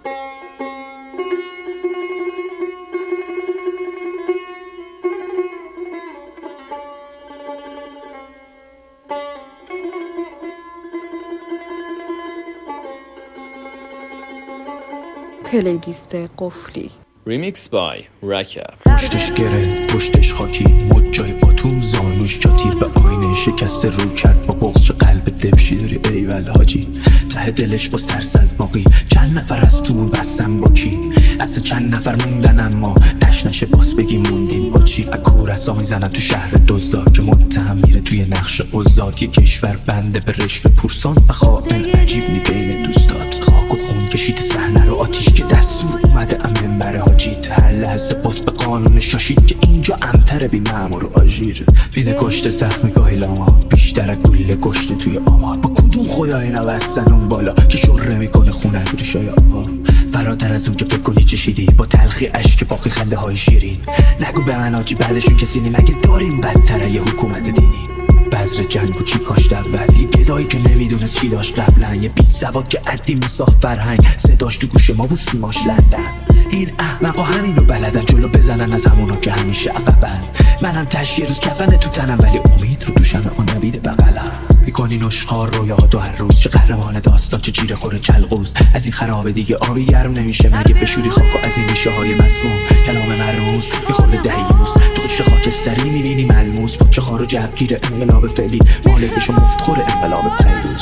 پلیلیست قفلی ریمیکس بای رکب. پشتش گره پشتش خاکی مد جای باتون زانوش جاتی به آینه شکسته رو کرد با بغض چه قلب دبشی داری ایول حاجی ته دلش باز ترس از باقی چند نفر از تو بستم با کی اصلا چند نفر موندن اما تش نشه باز بگی موندیم با چی اکورسا میزنن تو شهر دزدا که متهم میره توی نقش عزاد یه کشور بنده به رشوه پورسان و خائن عجیب نی بین دوستات خاک و خون کشید صحنه رو آتیش که دستور اومده ام منبر حاجی هر لحظه باز به قانون شاشید که اینجا امتر بی مامور آژیر فیده کشته سخت میگاهی لاما بیشتر از گله گشته توی آمار با کدوم خدای نوستن اون بالا که شره میکنه خونه جوری شای آقا فراتر از اون که فکر کنی چشیدی با تلخی اشک باقی خنده های شیرین نگو به من آجی بعدشون کسی نی مگه داریم بدتره یه حکومت دینی بذر جنگ و چی کاشت اول یه گدایی که نمیدونست چی داشت قبلا یه بی سواد که عدی میساخت فرهنگ صداش تو گوش ما بود سیماش لندن این احمقا همینو بلدن جلو بزنن از همونو که همیشه عقبن منم تش یه روز کفن تو تنم ولی امید رو دوشم اون نبیده بغلم میکنی نشخار رویات و هر روز چه قهرمان داستان چه جیره خوره چلقوز از این خرابه دیگه آبی گرم نمیشه مگه بشوری خاک و از این ریشه های مسموم کلام مرموز یه خورده دیوز تو قشر خاکستری میبینی ملموس پاچه خار و جوگیر انقلاب فعلی مالکش و مفتخور انقلاب پیروز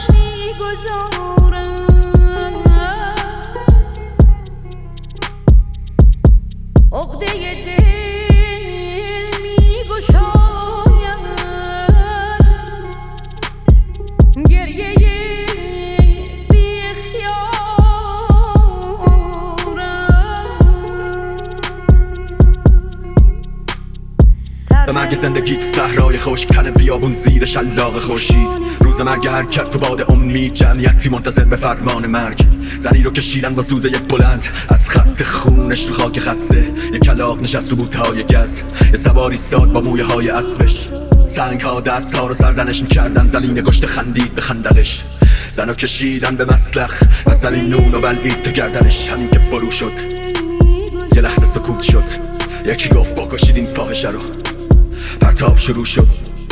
به مرگ زندگی تو صحرای خشک تن بیابون زیر شلاق خورشید روز مرگ حرکت تو باد امید جمعیتی منتظر به فرمان مرگ زنی رو کشیدن با سوزه یک بلند از خط خونش تو خاک خسته یه کلاغ نشست رو بوتهای گز یه سواری ساد با مویه های اسبش سنگ ها دست ها رو سرزنش میکردن زمین گشت خندید به خندقش زنو کشیدن به مسلخ و زمین نون و بلعید تو گردنش همین که فرو شد یه لحظه سکوت شد یکی گفت بکشید این فاحشه رو پرتاب شروع شد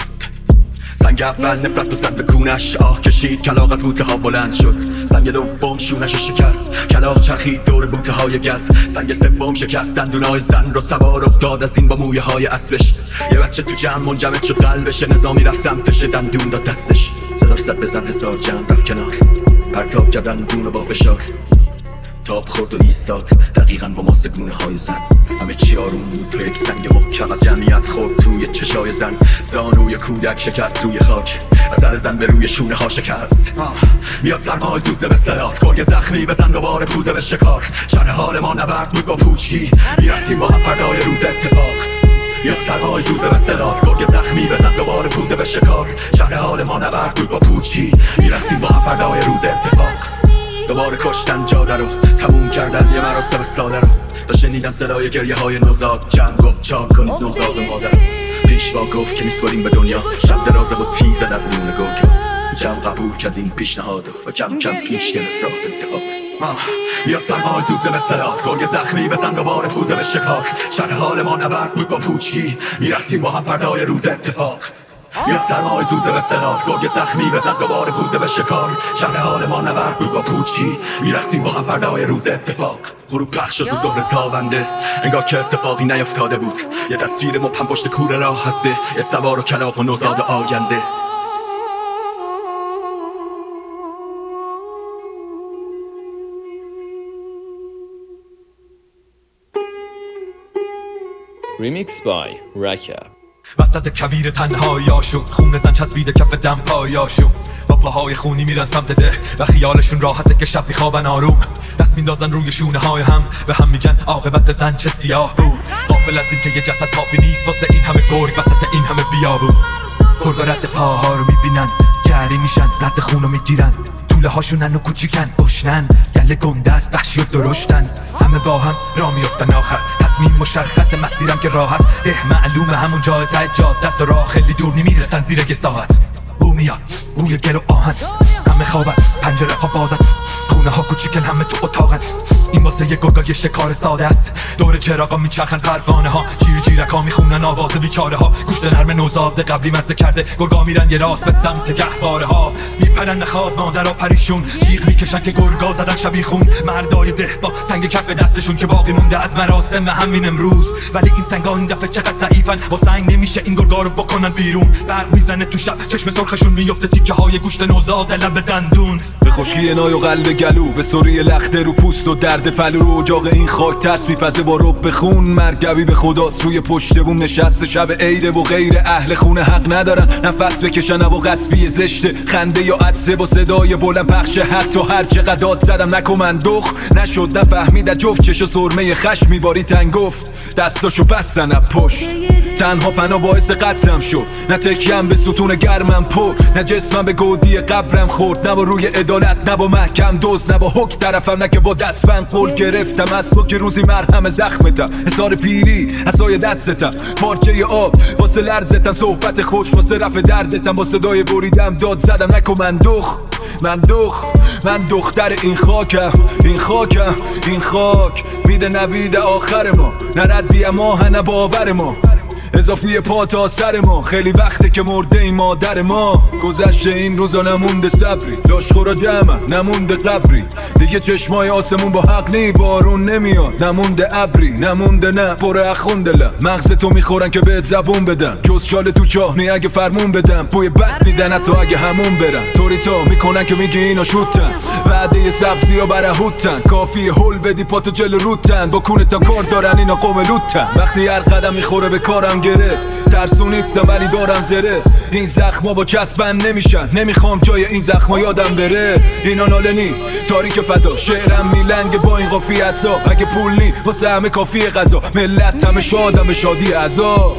سنگ اول نفرت و زد به کونش آه کشید کلاغ از بوته ها بلند شد سنگ دوم شونش شکست کلاغ چرخید دور بوته های گز سنگ سوم شکست دندونای زن رو سوار افتاد از این با مویه های اسبش یه بچه تو جمع منجمد شد قلبش نظامی رفت سمتش دندون داد دستش صداش زد بزن حسار جمع رفت کنار پرتاب کرد دندون رو با فشار تاب خورد و ایستاد دقیقاً با ماسگونه های زن همه چی آروم بود تو یک سنگ محکم از جمعیت خورد توی چشای زن زانوی کودک شکست روی خاک اثر زن به روی شونه ها شکست میاد سرمای زوزه به صلات گرگ زخمی بزن دوباره پوزه به شکار شرح حال ما نبرد بود با پوچی میرسیم با هم فردای روز اتفاق میاد سرمای زوزه به صلات گرگ زخمی بزن دوباره پوزه به شکار شرح حال ما نبرد بود با پوچی میرسیم با هم فردای روز اتفاق دوباره کشتن جاده رو تموم کردن یه مراسم ساده رو و شنیدن صدای گریه های نوزاد جمع گفت چاک کنید نوزاد و مادر پیشوا گفت که میسپریم به دنیا شب درازه و تیزه در بدون گرگا جمع قبول کردیم پیشنهاد و کم کم پیش گرفت راه انتقاد میاد سرمای زوزه به صلات گرگ زخمی بزن دوباره پوزه به شکار شرح حال ما نبرد بود با پوچی میرسیم با هم فردای روز اتفاق میاد سرمای زوزه به صلات گرگ زخمی بزن دوباره پوزه به شکار شرح حال ما نبرد بود با پوچی میرسیم با هم فردای روز اتفاق غروب پخش شد رو ظهر تابنده انگار که اتفاقی نیفتاده بود یه تصویر مبهم پشت کوره راه هسته یه سوار و کلاغ و نوزاد آینده ریمیکس بای رکب. وسط کویر تنهاییاشون خون زن چسبیده کف دم پایاشون با پاهای خونی میرن سمت ده و خیالشون راحته که شب میخوابن آروم دست میندازن روی شونه های هم به هم میگن عاقبت زن چه سیاه بود غافل از این که یه جسد کافی نیست واسه این همه گرگ وسط این همه بیابون گرگا رد پاها رو میبینن گری میشن رد خون رو میگیرن طوله هاشونن و کوچیکن گشنن گله گنده است وحشی و درشتن همه با هم را میفتن آخر تصمیم مشخص مسیرم که راحت معلومه همون جای ته جاده است و راه خیلی دور نمیرسن زیر یه ساعت بو میاد بوی گل و آهن همه خوابن پنجره ها بازن خونه ها کوچیکن همه تو اتاقن این واسه یه گرگای شکار ساده است. دور چراغا میچرخن پروانه ها، جیرک ها میخونن آواز بیچاره ها. گوشت نرم نوزاد قبلی مزه کرده، گرگا میرن یه راست به سمت گهواره ها. میپرن خواب مادرها پریشون، جیغ میکشن که گرگا زدن شبیخون. مردای ده با سنگ کف دستشون که باقی مونده از مراسم همین امروز. ولی این سنگا این دفعه چقدر ضعیفن، با سنگ نمیشه این گرگا رو بکنن بیرون. برق میزنه تو شب، چشم سرخشون میفته تیکه های گوشت نوزاد لب دندون. به خشکی نای و قلب گلو، به سوری لخته رو پوست و درد پلو رو اجاق این خاک ترس میپزه با رب خون. مرگبی به خداست روی پشت بوم نشسته شب عیده و غیر اهل خونه حق ندارن نفس بکشن و قصبی زشته. خنده یا عطسه با صدای بلند پخشه، حتی هر چقدر داد زدم نکن من دخ نشد. نفهمید جفت چش و سرمه خشم میباری تن گفت دستاشو بستن از پشت. تنها پناه باعث قتلم شد، نه تکیم به ستون گرمم پر، نه جسمم به گودی قبرم خورد. نه با روی عدالت، نه با محکم دوز، نه با حکم طرفم، نه که با دستبند قول گرفتم از تو که روزی مرهم زخمتم. حصار پیری عصای دستتم، پارچه آب واسه لرزتم، صحبت خوش واسه رفع دردتم. با صدای بریدم داد زدم نکن من دختر این خاکم، این خاک میده نوید آخر ما. نه ردی ماه نه باور ما، اضافی پا تا سر ما. خیلی وقته که مرده این مادر ما. گذشته این روزا نمونده صبری، لاشخورا جمع نمونده قبری. دیگه چشمای آسمون با حق نی، بارون نمیاد نمونده ابری. نمونده نه پر اخوندله، مغز تو میخورن که بهت زبون بدن. جز شال تو چاه نی اگه فرمون بدم، بوی بد میدن حتی اگه همون برن. طوری تا میکنن که میگی اینا شوتن، وعده سبزی ها برهوتن. کافیه هول بدی پاتو جلو روتن، با کونتم کار دارن اینا قوم لوتن. وقتی هر قدم میخوره به کارم گره، ترسون نیستم ولی دارم زره. این زخما با چسبن نمیشن، نمیخوام جای این زخما یادم بره. اینا نالنی تاریک فضا، شعرم میلنگ با این قافیه عصا. اگه پول نی واسه همه کافیه غذا، ملت همه شادم به شادی عزا.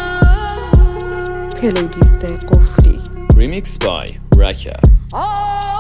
پلیلیست قفلی Remixed by Raka.